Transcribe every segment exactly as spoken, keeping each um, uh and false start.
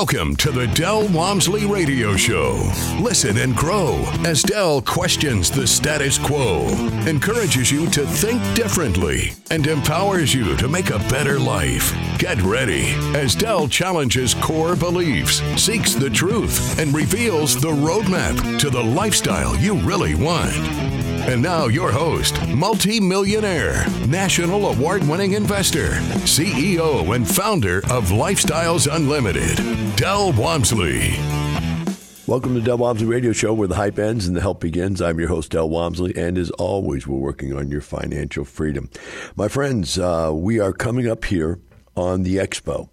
Welcome to the Del Walmsley Radio Show. Listen and grow as Del questions the status quo, encourages you to think differently, and empowers you to make a better life. Get ready as Del challenges core beliefs, seeks the truth, and reveals the roadmap to the lifestyle you really want. And now your host, multi-millionaire, national award-winning investor, C E O and founder of Lifestyles Unlimited, Del Walmsley. Welcome to Del Walmsley Radio Show, where the hype ends and the help begins. I'm your host, Del Walmsley, and as always, we're working on your financial freedom. My friends, uh, we are coming up here on the Expo,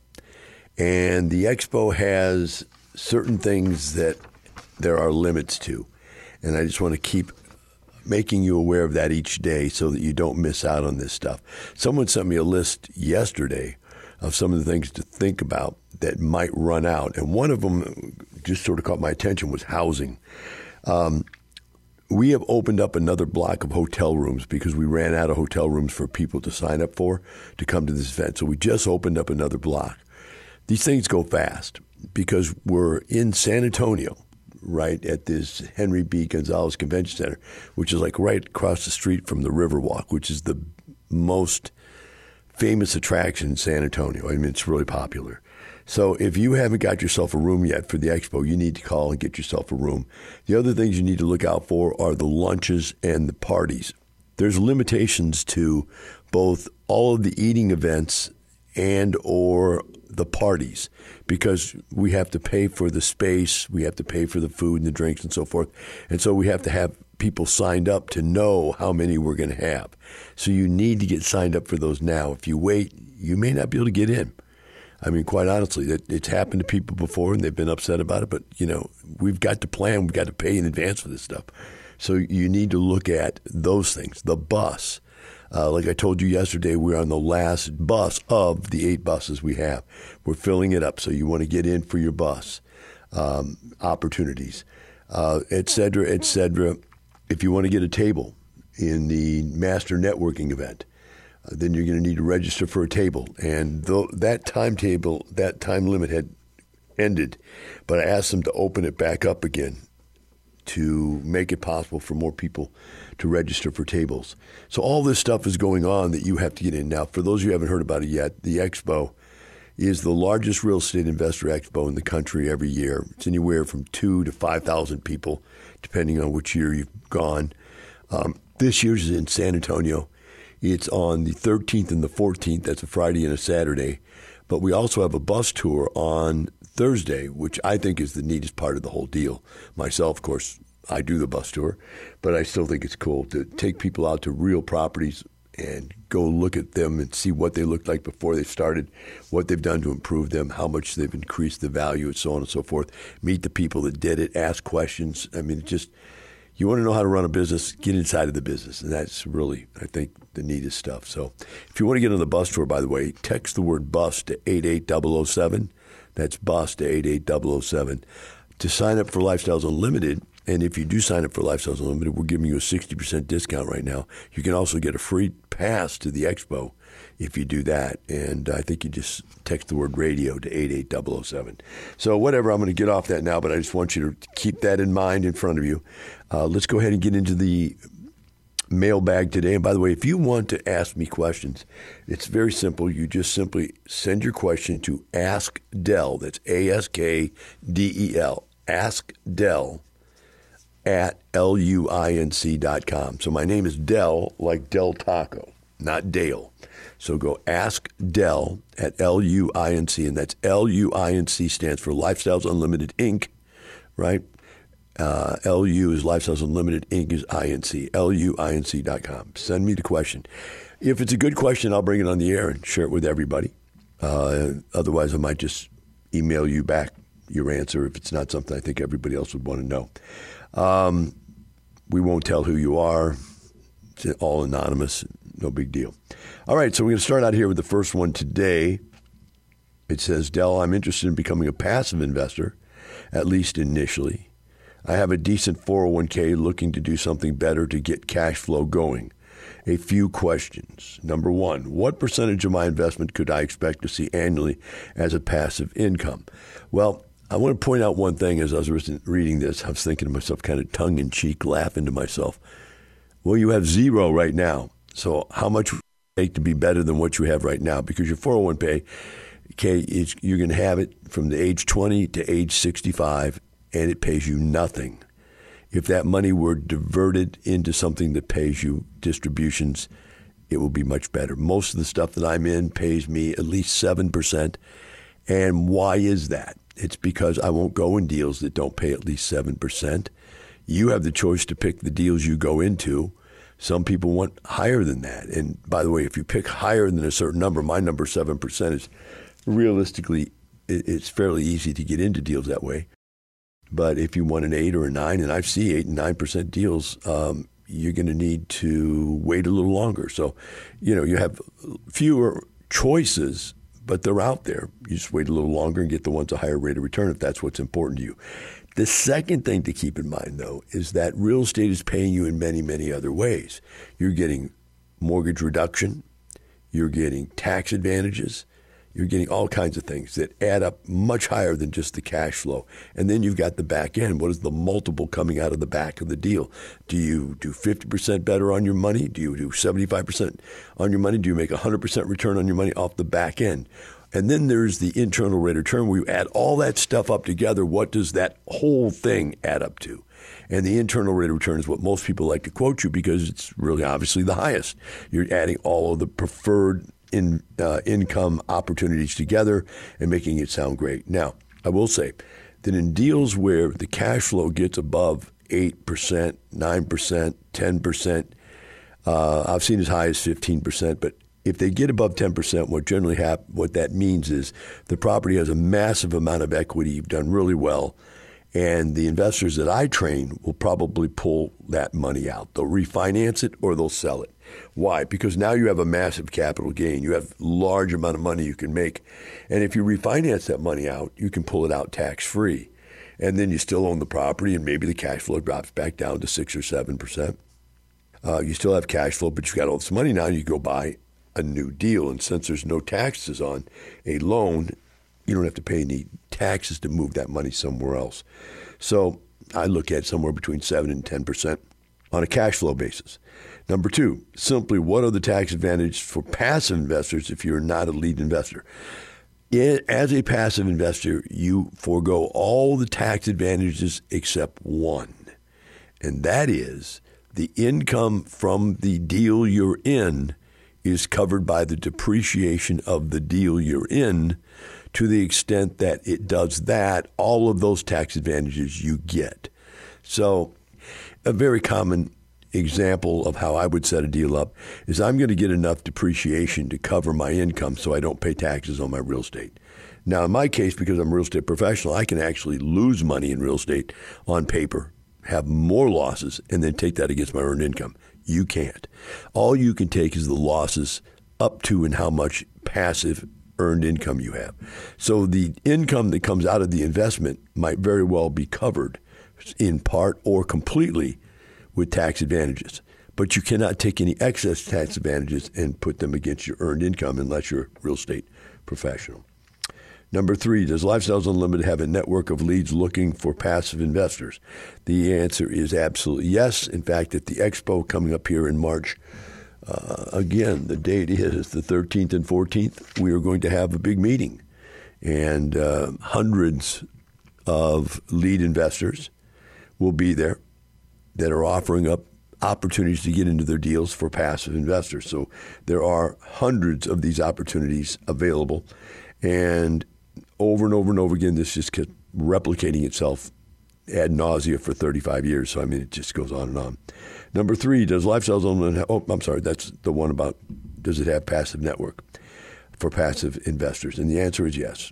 and the Expo has certain things that there are limits to, and I just want to keep making you aware of that each day so that you don't miss out on this stuff. Someone sent me a list yesterday of some of the things to think about that might run out, and one of them just sort of caught my attention was housing. Um, we have opened up another block of hotel rooms because we ran out of hotel rooms for people to sign up for to come to this event. So we just opened up another block. These things go fast because we're in San Antonio, right at this Henry B. Gonzalez Convention Center, which is like right across the street from the Riverwalk, which is the most famous attraction in San Antonio. I mean, it's really popular. So if you haven't got yourself a room yet for the Expo, you need to call and get yourself a room. The other things you need to look out for are the lunches and the parties. There's limitations to both all of the eating events and or the parties, because we have to pay for the space, we have to pay for the food and the drinks and so forth. And so we have to have people signed up to know how many we're going to have. So you need to get signed up for those now. If you wait, you may not be able to get in. I mean, quite honestly, it, it's happened to people before and they've been upset about it. But, you know, we've got to plan. We've got to pay in advance for this stuff. So you need to look at those things. The bus. Uh, like I told you yesterday, we're on the last bus of the eight buses we have. We're filling it up, so you want to get in for your bus um, opportunities, uh, et cetera, et cetera. If you want to get a table in the master networking event, uh, then you're going to need to register for a table. And th- that timetable, that time limit had ended, but I asked them to open it back up again to make it possible for more people to register for tables. So all this stuff is going on that you have to get in. Now, for those of you who haven't heard about it yet, the Expo is the largest real estate investor expo in the country every year. It's anywhere from two to five thousand people, depending on which year you've gone. Um, this year's is in San Antonio. It's on the thirteenth and the fourteenth. That's a Friday and a Saturday. But we also have a bus tour on Thursday, which I think is the neatest part of the whole deal. Myself, of course, I do the bus tour, but I still think it's cool to take people out to real properties and go look at them and see what they looked like before they started, what they've done to improve them, how much they've increased the value, and so on and so forth. Meet the people that did it, ask questions. I mean, it just, you want to know how to run a business, get inside of the business, and that's really, I think, the neatest stuff. So if you want to get on the bus tour, by the way, text the word bus to eight eight zero zero seven. That's bus to eight eight zero zero seven. To sign up for Lifestyles Unlimited, and if you do sign up for Lifestyles Unlimited, we're giving you a sixty percent discount right now. You can also get a free pass to the Expo if you do that. And I think you just text the word radio to eight eight zero zero seven. So whatever, I'm going to get off that now, but I just want you to keep that in mind in front of you. Uh, let's go ahead and get into the mailbag today. And by the way, if you want to ask me questions, it's very simple. You just simply send your question to Ask Del. That's A S K D E L. Ask Del at L U I N C dot com. So my name is Del, like Del Taco, not Dale. So go Ask Del at L U I N C, and that's L U I N C stands for Lifestyles Unlimited Incorporated, right? Uh, L U is Lifestyles Unlimited, Inc is I N C, L U I N C dot com. Send me the question. If it's a good question, I'll bring it on the air and share it with everybody. Uh, otherwise, I might just email you back your answer if it's not something I think everybody else would want to know. Um, we won't tell who you are. It's all anonymous. No big deal. All right, so we're going to start out here with the first one today. It says, Del, I'm interested in becoming a passive investor, at least initially. I have a decent four oh one k looking to do something better to get cash flow going. a few questions. Number one, what percentage of my investment could I expect to see annually as a passive income? Well, I want to point out one thing. As I was reading this, I was thinking to myself, kind of tongue-in-cheek, laughing to myself. Well, you have zero right now. So how much would it take to be better than what you have right now? Because your four oh one k, you're going to have it from the age twenty to age sixty-five, and it pays you nothing. If that money were diverted into something that pays you distributions, it will be much better. Most of the stuff that I'm in pays me at least seven percent. And why is that? It's because I won't go in deals that don't pay at least seven percent. You have the choice to pick the deals you go into. Some people want higher than that. And by the way, if you pick higher than a certain number, my number seven percent is realistically, it's fairly easy to get into deals that way. But if you want an eight or a nine, and I see eight and nine percent deals, um, you're going to need to wait a little longer. So, you know, you have fewer choices, but they're out there. You just wait a little longer and get the ones a higher rate of return if that's what's important to you. The second thing to keep in mind, though, is that real estate is paying you in many, many other ways. You're getting mortgage reduction. You're getting tax advantages. You're getting all kinds of things that add up much higher than just the cash flow. And then you've got the back end. What is the multiple coming out of the back of the deal? Do you do fifty percent better on your money? Do you do seventy-five percent on your money? Do you make one hundred percent return on your money off the back end? And then there's the internal rate of return where you add all that stuff up together. What does that whole thing add up to? And the internal rate of return is what most people like to quote you because it's really obviously the highest. You're adding all of the preferred in uh, income opportunities together and making it sound great. Now, I will say that in deals where the cash flow gets above eight percent, nine percent, ten percent, uh, I've seen as high as fifteen percent, but if they get above ten percent, what generally hap- what that means is the property has a massive amount of equity. You've done really well. And the investors that I train will probably pull that money out. They'll refinance it or they'll sell it. Why? Because now you have a massive capital gain. You have a large amount of money you can make. And if you refinance that money out, you can pull it out tax-free. And then you still own the property and maybe the cash flow drops back down to six or seven percent. Uh, you still have cash flow, but you've got all this money now. You go buy a new deal. And since there's no taxes on a loan, you don't have to pay any taxes to move that money somewhere else. So I look at somewhere between seven and ten percent on a cash flow basis. Number two, simply what are the tax advantages for passive investors if you're not a lead investor? As a passive investor, you forego all the tax advantages except one, and that is the income from the deal you're in is covered by the depreciation of the deal you're in. To the extent that it does that, all of those tax advantages you get. So a very common example of how I would set a deal up is I'm going to get enough depreciation to cover my income so I don't pay taxes on my real estate. Now, in my case, because I'm a real estate professional, I can actually lose money in real estate on paper, have more losses, and then take that against my earned income. You can't. All you can take is the losses up to and how much passive earned income you have. So the income that comes out of the investment might very well be covered in part or completely with tax advantages. But you cannot take any excess tax advantages and put them against your earned income unless you're a real estate professional. Number three, does Lifestyles Unlimited have a network of leads looking for passive investors? The answer is absolutely yes. In fact, at the expo coming up here in March, Uh, again, the date is the thirteenth and fourteenth. We are going to have a big meeting, and uh, hundreds of lead investors will be there that are offering up opportunities to get into their deals for passive investors. So there are hundreds of these opportunities available, and over and over and over again, this just kept replicating itself ad nausea for thirty-five years. So, I mean, it just goes on and on. Number three, does Lifestyles Unlimited, oh, I'm sorry, that's the one about, does it have passive network for passive investors? And the answer is yes.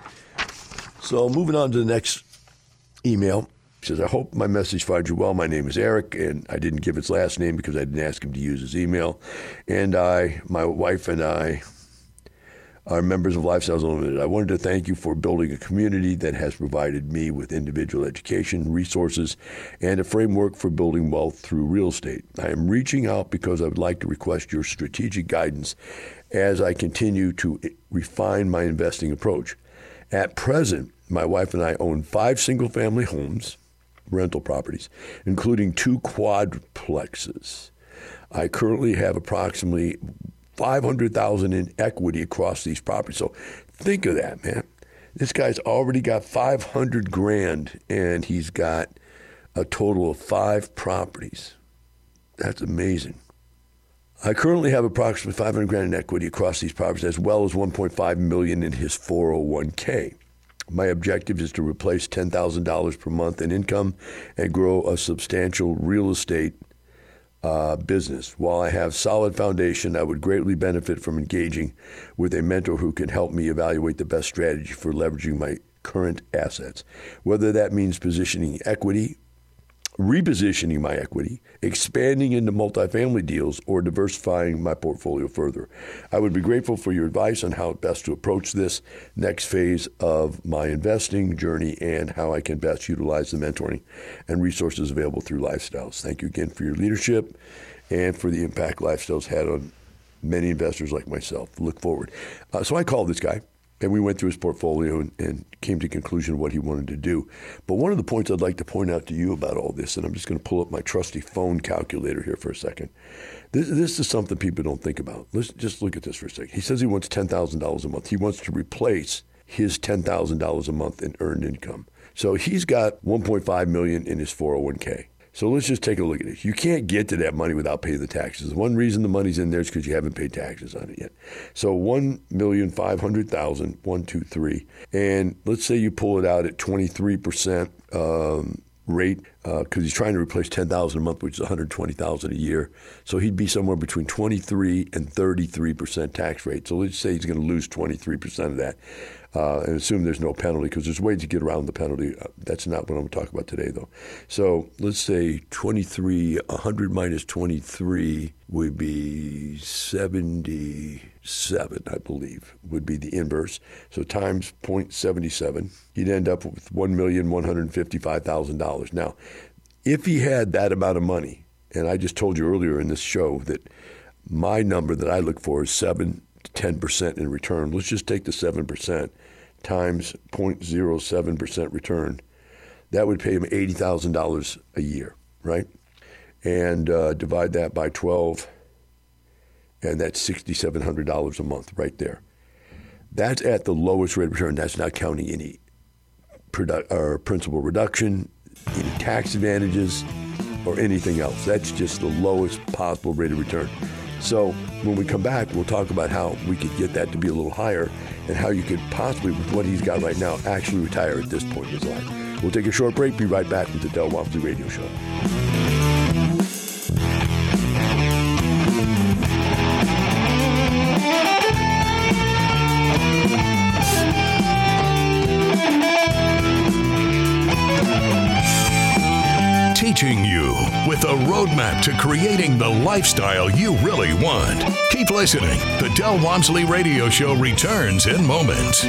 So moving on to the next email. It says, I hope my message finds you well. My name is Eric, and I didn't give his last name because I didn't ask him to use his email. And I, my wife and I are members of Lifestyles Unlimited. I wanted to thank you for building a community that has provided me with individual education, resources, and a framework for building wealth through real estate. I am reaching out because I would like to request your strategic guidance as I continue to refine my investing approach. At present, my wife and I own five single-family homes, rental properties, including two quadplexes. I currently have approximately five hundred thousand dollars in equity across these properties. So think of that, man. This guy's already got five hundred grand, and he's got a total of five properties. That's amazing. I currently have approximately five hundred grand in equity across these properties, as well as one point five million dollars in his four oh one k. My objective is to replace ten thousand dollars per month in income and grow a substantial real estate uh, business. While I have solid foundation, I would greatly benefit from engaging with a mentor who can help me evaluate the best strategy for leveraging my current assets, whether that means positioning equity, repositioning my equity, expanding into multifamily deals, or diversifying my portfolio further. I would be grateful for your advice on how best to approach this next phase of my investing journey and how I can best utilize the mentoring and resources available through Lifestyles. Thank you again for your leadership and for the impact Lifestyles had on many investors like myself. Look forward. Uh, so I called this guy. And we went through his portfolio and, and came to the conclusion of what he wanted to do. But one of the points I'd like to point out to you about all this, and I'm just going to pull up my trusty phone calculator here for a second. This, this is something people don't think about. Let's just look at this for a second. He says he wants ten thousand dollars a month. He wants to replace his ten thousand dollars a month in earned income. So he's got one point five million dollars in his four oh one k. So let's just take a look at it. You can't get to that money without paying the taxes. One reason the money's in there is because you haven't paid taxes on it yet. So one million five hundred thousand dollars, one, two, three. And let's say you pull it out at twenty-three percent um, rate because uh, he's trying to replace ten thousand dollars a month, which is one hundred twenty thousand dollars a year. So he'd be somewhere between twenty-three and thirty-three percent tax rate. So let's say he's going to lose twenty-three percent of that. Uh, and assume there's no penalty because there's ways to get around the penalty. Uh, that's not what I'm going to talk about today, though. So let's say twenty-three, one hundred minus twenty-three would be seventy-seven, I believe, would be the inverse. So times zero point seven seven, he'd end up with one million one hundred fifty-five thousand dollars. Now, if he had that amount of money, and I just told you earlier in this show that my number that I look for is seven to ten percent in return. Let's just take the seven percent times zero point zero seven percent return. That would pay him eighty thousand dollars a year, right? And uh, divide that by twelve, and that's six thousand seven hundred dollars a month right there. That's at the lowest rate of return. That's not counting any produ- or principal reduction, any tax advantages, or anything else. That's just the lowest possible rate of return. So when we come back, we'll talk about how we could get that to be a little higher and how you could possibly, with what he's got right now, actually retire at this point in his life. We'll take a short break, be right back with the Del Walmsley Radio Show. Teaching you with a roadmap to creating the lifestyle you really want. Keep listening. The Del Walmsley Radio Show returns in moments.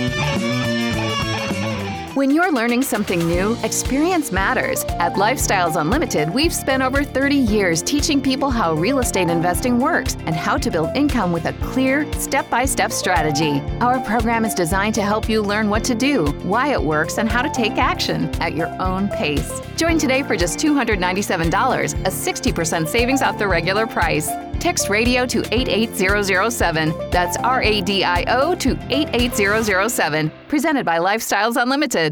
When you're learning something new, experience matters. At Lifestyles Unlimited, we've spent over thirty years teaching people how real estate investing works and how to build income with a clear, step-by-step strategy. Our program is designed to help you learn what to do, why it works, and how to take action at your own pace. Join today for just two hundred ninety-seven dollars, a sixty percent savings off the regular price. Text radio to eight eight zero zero seven. That's R A D I O to eight eight zero zero seven. Presented by Lifestyles Unlimited.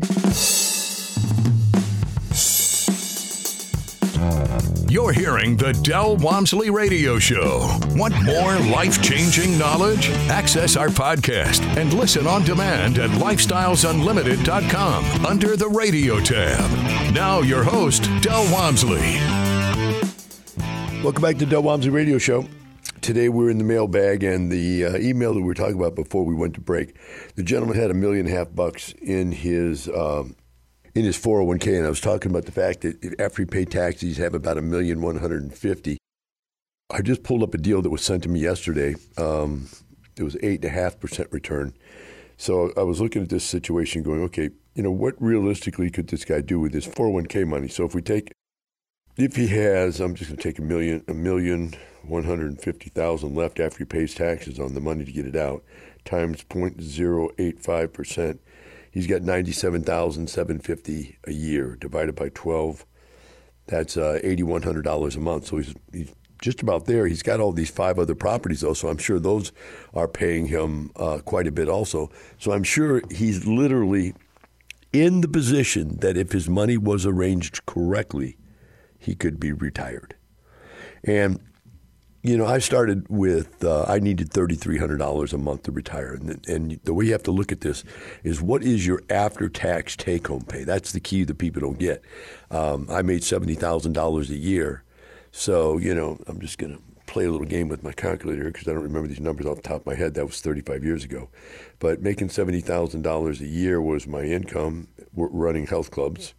You're hearing the Del Walmsley Radio Show. Want more life-changing knowledge? Access our podcast and listen on demand at lifestyles unlimited dot com under the radio tab. Now your host, Del Walmsley. Welcome back to the Del Walmsley Radio Show. Today we're in the mailbag, and the uh, email that we were talking about before we went to break, the gentleman had a million and a half bucks in his um, in his four oh one k, and I was talking about the fact that after he paid taxes, he'd have about a million one hundred and fifty. I just pulled up a deal that was sent to me yesterday. Um, it was eight and a half percent return. So I was looking at this situation going, okay, you know, what realistically could this guy do with his four oh one k money? So if we take, if he has, I'm just going to take a million, a million, one hundred fifty thousand left after he pays taxes on the money to get it out, times zero point zero eight five percent. He's got ninety-seven thousand seven hundred fifty dollars a year divided by twelve. That's uh, eight thousand one hundred dollars a month. So he's, he's just about there. He's got all these five other properties, though, so I'm sure those are paying him uh, quite a bit also. So I'm sure he's literally in the position that if his money was arranged correctly, he could be retired. And, you know, I started with, uh, I needed three thousand three hundred dollars a month to retire. And, and the way you have to look at this is what is your after-tax take-home pay? That's the key that people don't get. Um, I made seventy thousand dollars a year. So, you know, I'm just going to play a little game with my calculator because I don't remember these numbers off the top of my head. That was thirty-five years ago. But making seventy thousand dollars a year was my income running health clubs.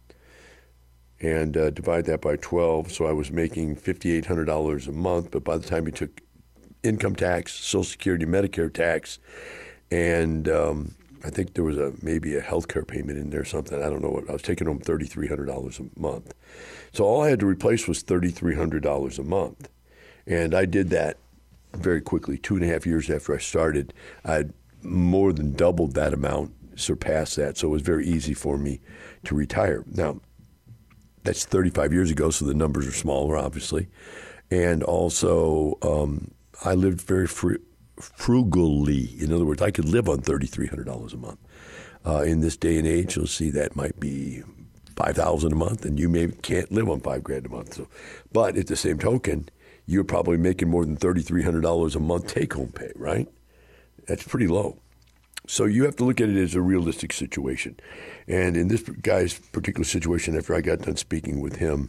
And uh, divide that by twelve, so I was making five thousand eight hundred dollars a month. But by the time you took income tax, Social Security, Medicare tax, and um, I think there was a maybe a health care payment in there or something. I don't know what. I was taking home three thousand three hundred dollars a month. So all I had to replace was three thousand three hundred dollars a month. And I did that very quickly. Two and a half years after I started, I'd more than doubled that amount, surpassed that. So it was very easy for me to retire. Now, that's thirty-five years ago, so the numbers are smaller, obviously. And also, um, I lived very fr- frugally. In other words, I could live on three thousand three hundred dollars a month. Uh, in this day and age, you'll see that might be five thousand dollars a month, and you maybe can't live on five grand a month. So, but at the same token, you're probably making more than three thousand three hundred dollars a month take-home pay, right? That's pretty low. So you have to look at it as a realistic situation. And in this guy's particular situation, after I got done speaking with him,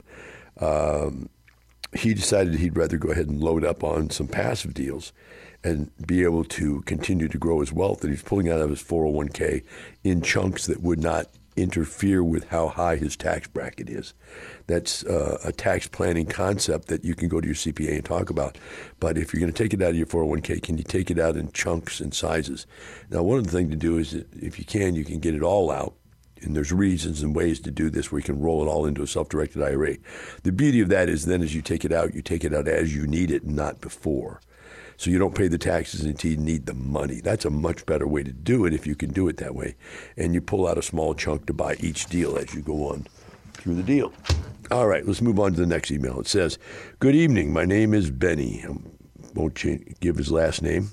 um, he decided he'd rather go ahead and load up on some passive deals and be able to continue to grow his wealth that he's pulling out of his four oh one k in chunks that would not interfere with how high his tax bracket is. That's uh, a tax planning concept that you can go to your C P A and talk about. But if you're going to take it out of your four oh one k, can you take it out in chunks and sizes? Now, one of the things to do is that if you can, you can get it all out. And there's reasons and ways to do this where you can roll it all into a self-directed I R A. The beauty of that is then as you take it out, you take it out as you need it, not before. So you don't pay the taxes until you need the money. That's a much better way to do it if you can do it that way. And you pull out a small chunk to buy each deal as you go on through the deal. All right, let's move on to the next email. It says, good evening. My name is Benny. I won't change, give his last name.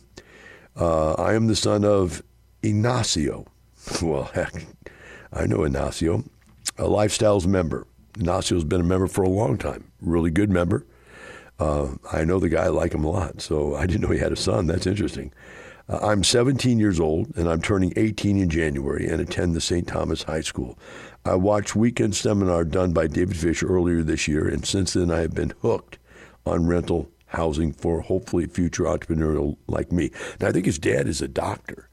Uh, I am the son of Ignacio. Well, heck, I know Ignacio, a Lifestyles member. Ignacio's been a member for a long time. Really good member. Uh, I know the guy, I like him a lot, so I didn't know he had a son. That's interesting. Uh, I'm seventeen years old, and I'm turning eighteen in January and attend the Saint Thomas High School. I watched weekend seminar done by David Fisher earlier this year, and since then I have been hooked on rental housing for hopefully future entrepreneurial like me. Now, I think his dad is a doctor,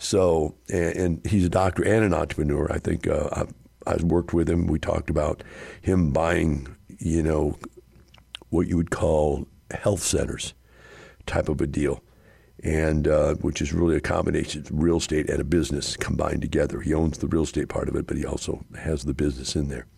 so and, and he's a doctor and an entrepreneur. I think uh, I've, I've worked with him. We talked about him buying, you know, what you would call health centers type of a deal, and uh, which is really a combination of real estate and a business combined together. He owns the real estate part of it, but he also has the business in there.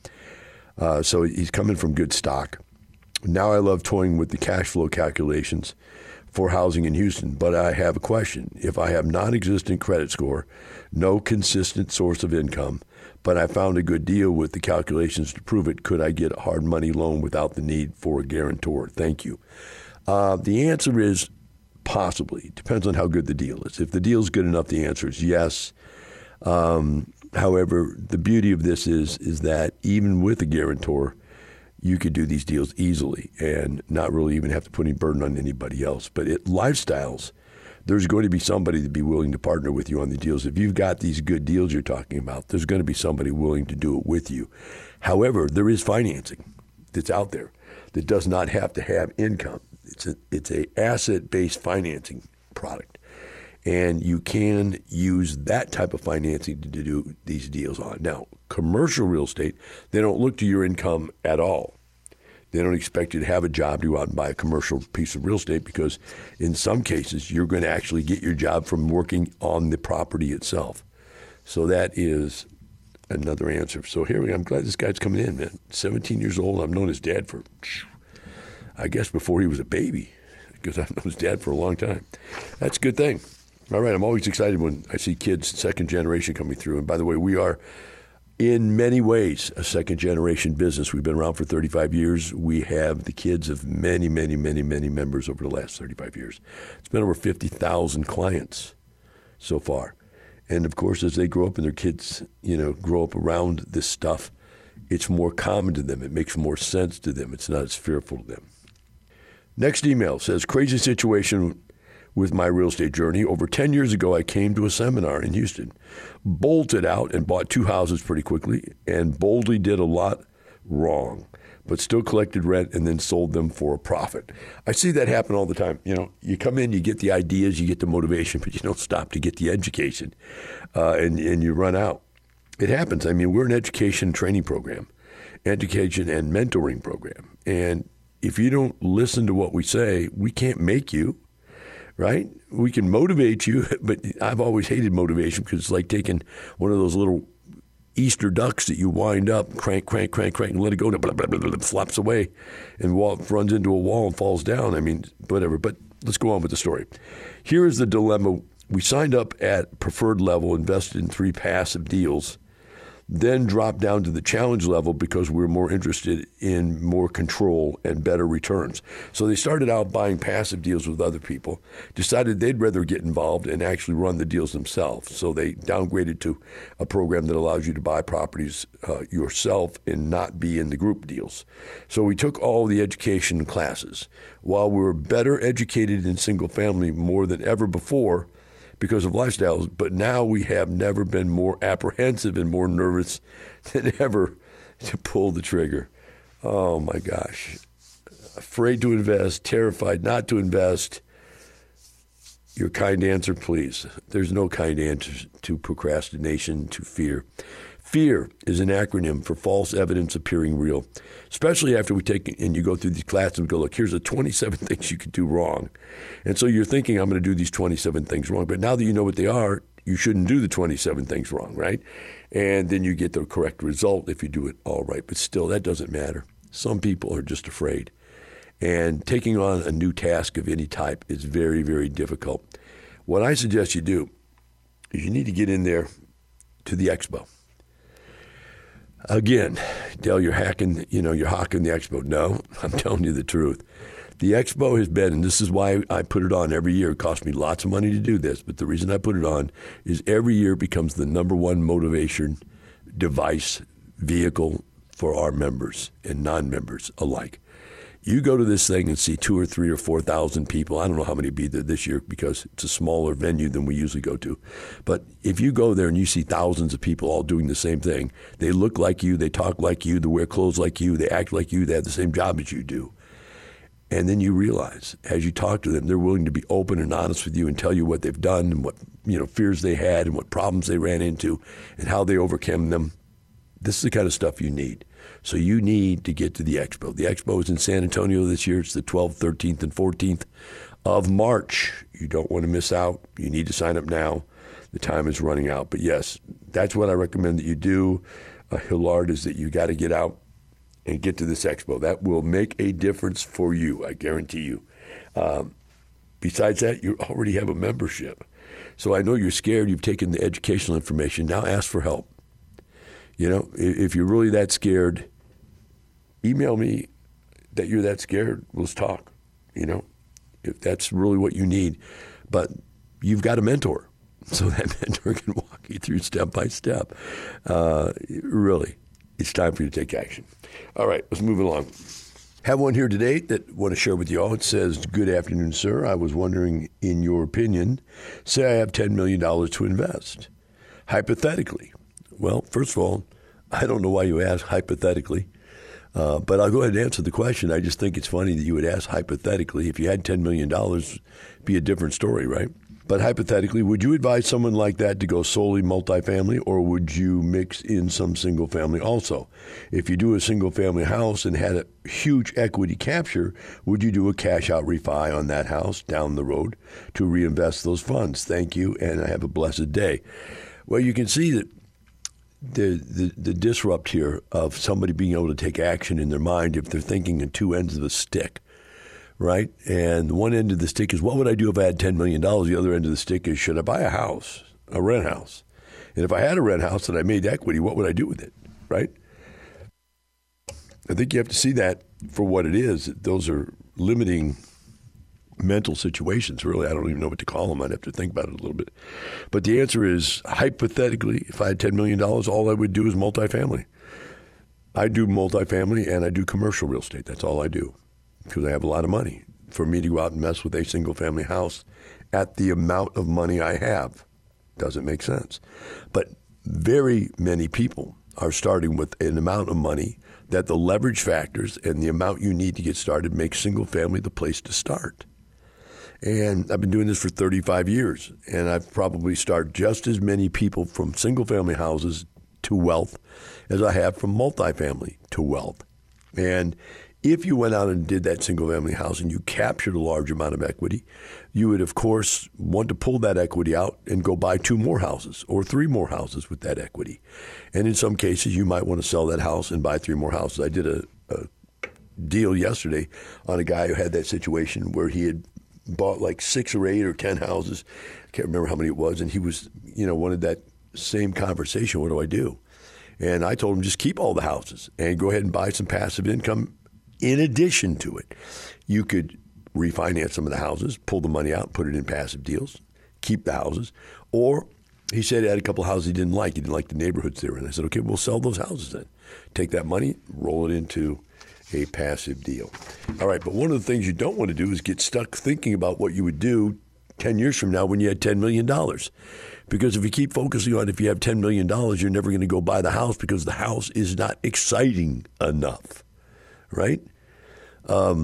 Uh, so he's coming from good stock. Now I love toying with the cash flow calculations for housing in Houston, but I have a question. If I have non-existent credit score, no consistent source of income, but I found a good deal with the calculations to prove it, could I get a hard money loan without the need for a guarantor? Thank you. Uh, the answer is possibly. It depends on how good the deal is. If the deal is good enough, the answer is yes. Um, however, the beauty of this is is that even with a guarantor, you could do these deals easily and not really even have to put any burden on anybody else. But at Lifestyles, there's going to be somebody to be willing to partner with you on the deals. If you've got these good deals you're talking about, there's going to be somebody willing to do it with you. However, there is financing that's out there that does not have to have income. It's a it's a asset-based financing product. And you can use that type of financing to do these deals on. Now, commercial real estate, they don't look to your income at all. They don't expect you to have a job to go out and buy a commercial piece of real estate, because in some cases you're going to actually get your job from working on the property itself. So that is another answer. So here we go. I'm glad this guy's coming in, man. seventeen years old. I've known his dad for, I guess, before he was a baby, because I've known his dad for a long time. That's a good thing. All right. I'm always excited when I see kids, second generation, coming through. And by the way, we are in many ways a second-generation business. We've been around for thirty-five years. We have the kids of many, many, many, many members over the last thirty-five years. It's been over fifty thousand clients so far. And, of course, as they grow up and their kids, you know, grow up around this stuff, it's more common to them. It makes more sense to them. It's not as fearful to them. Next email says, crazy situation with my real estate journey. Over ten years ago, I came to a seminar in Houston, bolted out and bought two houses pretty quickly, and boldly did a lot wrong, but still collected rent and then sold them for a profit. I see that happen all the time. You know, you come in, you get the ideas, you get the motivation, but you don't stop to get the education, uh, and, and you run out. It happens. I mean, we're an education training program, education and mentoring program. And if you don't listen to what we say, we can't make you. Right? We can motivate you, but I've always hated motivation, because it's like taking one of those little Easter ducks that you wind up, crank, crank, crank, crank, and let it go, blah, blah, blah, blah, flops away and wall, runs into a wall and falls down. I mean, whatever. But let's go on with the story. Here is the dilemma. We signed up at preferred level, invested in three passive deals, then dropped down to the challenge level because we were more interested in more control and better returns. So they started out buying passive deals with other people, decided they'd rather get involved and actually run the deals themselves. So they downgraded to a program that allows you to buy properties uh, yourself and not be in the group deals. So we took all the education classes. While we were better educated in single family more than ever before, because of lifestyles, but now we have never been more apprehensive and more nervous than ever to pull the trigger. Oh my gosh. Afraid to invest, terrified not to invest. Your kind answer, please. There's no kind answer to procrastination, to fear. Fear is an acronym for false evidence appearing real, especially after we take and you go through these classes and go, look, here's the twenty-seven things you could do wrong. And so you're thinking, I'm going to do these twenty-seven things wrong. But now that you know what they are, you shouldn't do the twenty-seven things wrong, right? And then you get the correct result if you do it all right. But still, that doesn't matter. Some people are just afraid. And taking on a new task of any type is very, very difficult. What I suggest you do is you need to get in there to the expo. Again, Dale, you're hacking, you know, you're hawking the expo. No, I'm telling you the truth. The expo has been, and this is why I put it on every year. It costs me lots of money to do this, but the reason I put it on is every year it becomes the number one motivation device, vehicle for our members and non-members alike. You go to this thing and see two or three or four thousand people. I don't know how many be there this year because it's a smaller venue than we usually go to. But if you go there and you see thousands of people all doing the same thing, they look like you, they talk like you, they wear clothes like you, they act like you, they have the same job as you do. And then you realize, as you talk to them, they're willing to be open and honest with you and tell you what they've done and what, you know, fears they had and what problems they ran into and how they overcame them. This is the kind of stuff you need. So you need to get to the expo. The expo is in San Antonio this year. It's the twelfth, thirteenth, and fourteenth of March. You don't want to miss out. You need to sign up now. The time is running out. But yes, that's what I recommend that you do, uh, Hillard, is that you got to get out and get to this expo. That will make a difference for you, I guarantee you. Um, besides that, you already have a membership. So I know you're scared. You've taken the educational information. Now ask for help. You know, if you're really that scared, email me that you're that scared. Let's talk, you know, if that's really what you need. But you've got a mentor, so that mentor can walk you through step by step. Uh, really, it's time for you to take action. All right, let's move along. Have one here today that I want to share with you all. It says, good afternoon, sir. I was wondering, in your opinion, say I have ten million dollars to invest. Hypothetically. Well, first of all, I don't know why you ask hypothetically, uh, but I'll go ahead and answer the question. I just think it's funny that you would ask hypothetically. If you had ten million dollars, it'd be a different story, right? But hypothetically, would you advise someone like that to go solely multifamily, or would you mix in some single family also? If you do a single family house and had a huge equity capture, would you do a cash out refi on that house down the road to reinvest those funds? Thank you, and have a blessed day. Well, you can see that the, the, the disrupt here of somebody being able to take action in their mind if they're thinking in two ends of the stick. Right? And one end of the stick is, what would I do if I had ten million dollars? The other end of the stick is, should I buy a house, a rent house? And if I had a rent house and I made equity, what would I do with it? Right? I think you have to see that for what it is. Those are limiting mental situations, really. I don't even know what to call them. I'd have to think about it a little bit. But the answer is, hypothetically, if I had ten million dollars, all I would do is multifamily. I do multifamily and I do commercial real estate. That's all I do, because I have a lot of money. For me to go out and mess with a single-family house at the amount of money I have doesn't make sense. But very many people are starting with an amount of money that the leverage factors and the amount you need to get started make single-family the place to start. And I've been doing this for thirty-five years, and I've probably started just as many people from single-family houses to wealth as I have from multifamily to wealth. And if you went out and did that single-family house and you captured a large amount of equity, you would, of course, want to pull that equity out and go buy two more houses or three more houses with that equity. And in some cases, you might want to sell that house and buy three more houses. I did a, a deal yesterday on a guy who had that situation where he had bought like six or eight or ten houses. I can't remember how many it was. And he was, you know, wanted that same conversation. What do I do? And I told him, just keep all the houses and go ahead and buy some passive income. In addition to it, you could refinance some of the houses, pull the money out, put it in passive deals, keep the houses. Or he said he had a couple of houses he didn't like. He didn't like the neighborhoods they were in. I said, okay, we'll sell those houses then. Take that money, roll it into a passive deal. All right, but one of the things you don't want to do is get stuck thinking about what you would do ten years from now when you had ten million dollars. Because if you keep focusing on if you have ten million dollars, you're never going to go buy the house because the house is not exciting enough. Right? Um,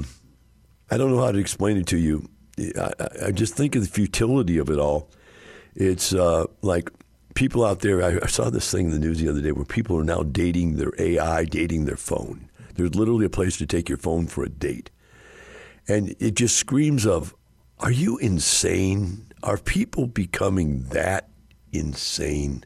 I don't know how to explain it to you. I, I just think of the futility of it all. It's uh, like people out there, I, I saw this thing in the news the other day where people are now dating their A I, dating their phone. There's literally a place to take your phone for a date. And it just screams of, are you insane? Are people becoming that insane?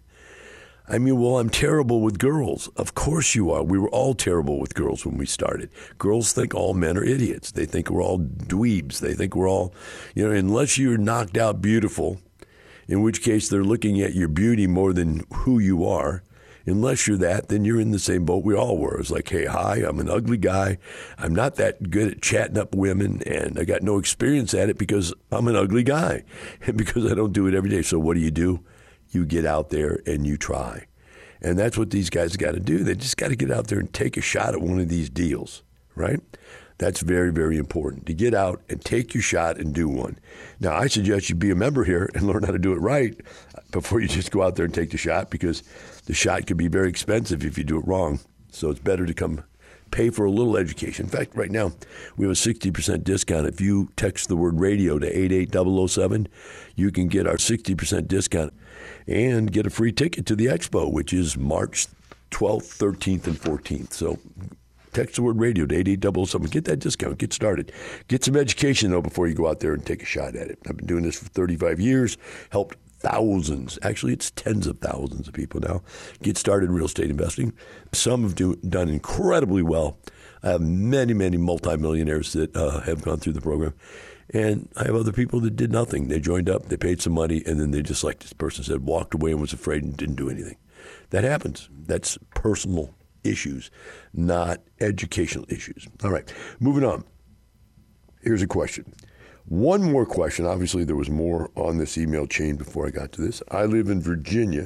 I mean, well, I'm terrible with girls. Of course you are. We were all terrible with girls when we started. Girls think all men are idiots. They think we're all dweebs. They think we're all, you know, unless you're knocked out beautiful, in which case they're looking at your beauty more than who you are. Unless you're that, then you're in the same boat we all were. It's like, hey, hi, I'm an ugly guy. I'm not that good at chatting up women, and I got no experience at it because I'm an ugly guy and because I don't do it every day. So what do you do? You get out there and you try. And that's what these guys got to do. They just got to get out there and take a shot at one of these deals, right? That's very, very important, to get out and take your shot and do one. Now, I suggest you be a member here and learn how to do it right before you just go out there and take the shot, because the shot can be very expensive if you do it wrong. So it's better to come pay for a little education. In fact, right now, we have a sixty percent discount. If you text the word radio to eight eight zero zero seven, you can get our sixty percent discount and get a free ticket to the expo, which is March twelfth, thirteenth, and fourteenth. So text the word radio to eight eight zero zero seven. Get that discount. Get started. Get some education, though, before you go out there and take a shot at it. I've been doing this for thirty-five years, helped thousands, actually it's tens of thousands of people now, get started in real estate investing. Some have do, done incredibly well. I have many, many multimillionaires that uh, have gone through the program. And I have other people that did nothing. They joined up, they paid some money, and then they just, like this person said, walked away and was afraid and didn't do anything. That happens. That's personal issues, not educational issues. All right, moving on. Here's a question. One more question. Obviously, there was more on this email chain before I got to this. I live in Virginia,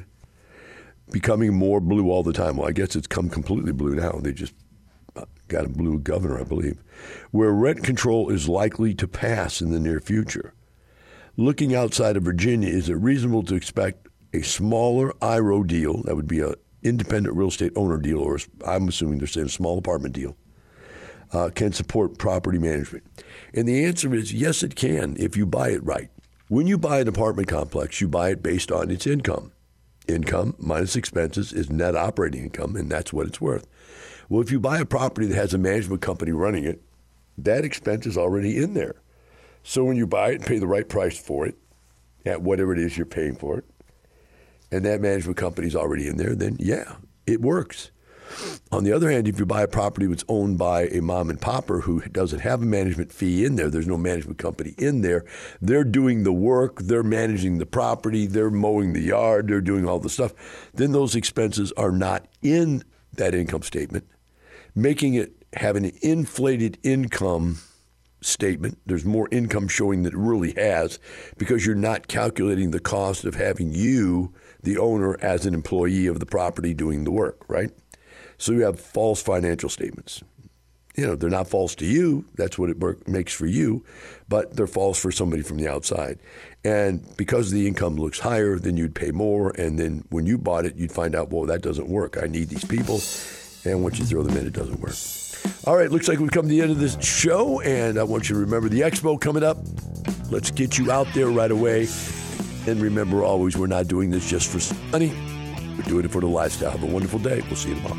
becoming more blue all the time. Well, I guess it's come completely blue now. They just got a blue governor, I believe, where rent control is likely to pass in the near future. Looking outside of Virginia, is it reasonable to expect a smaller I R O deal, that would be an independent real estate owner deal, or I'm assuming they're saying a small apartment deal, uh, can support property management? And the answer is yes, it can if you buy it right. When you buy an apartment complex, you buy it based on its income. Income minus expenses is net operating income, and that's what it's worth. Well, if you buy a property that has a management company running it, that expense is already in there. So when you buy it and pay the right price for it, at whatever it is you're paying for it, and that management company is already in there, then yeah, it works. On the other hand, if you buy a property that's owned by a mom and popper who doesn't have a management fee in there, there's no management company in there, they're doing the work, they're managing the property, they're mowing the yard, they're doing all the stuff, then those expenses are not in that income statement, making it have an inflated income statement. There's more income showing than it really has because you're not calculating the cost of having you, the owner, as an employee of the property doing the work, right? So you have false financial statements. You know, they're not false to you. That's what it work, makes for you, but they're false for somebody from the outside. And because the income looks higher, then you'd pay more. And then when you bought it, you'd find out, well, that doesn't work. I need these people. And once you throw them in, it doesn't work. All right, looks like we've come to the end of this show, and I want you to remember the expo coming up. Let's get you out there right away. And remember always, we're not doing this just for money. We're doing it for the lifestyle. Have a wonderful day. We'll see you tomorrow.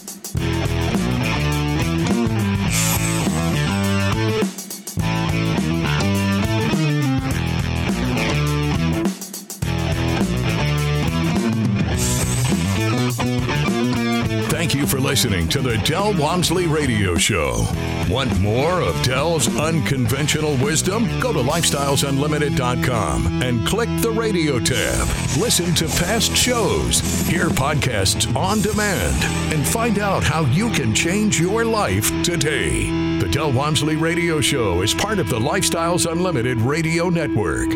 Thank you for listening to the Del Walmsley Radio Show. Want more of Del's unconventional wisdom? Go to lifestyles unlimited dot com and click the radio tab. Listen to past shows, hear podcasts on demand, and find out how you can change your life today. The Del Walmsley Radio Show is part of the Lifestyles Unlimited Radio Network.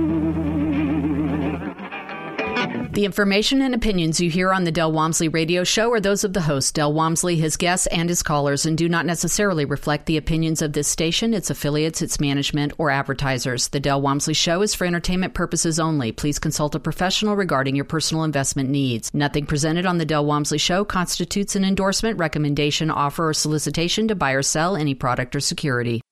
The information and opinions you hear on the Del Walmsley Radio Show are those of the host, Del Walmsley, his guests, and his callers, and do not necessarily reflect the opinions of this station, its affiliates, its management, or advertisers. The Del Walmsley Show is for entertainment purposes only. Please consult a professional regarding your personal investment needs. Nothing presented on the Del Walmsley Show constitutes an endorsement, recommendation, offer, or solicitation to buy or sell any product or security.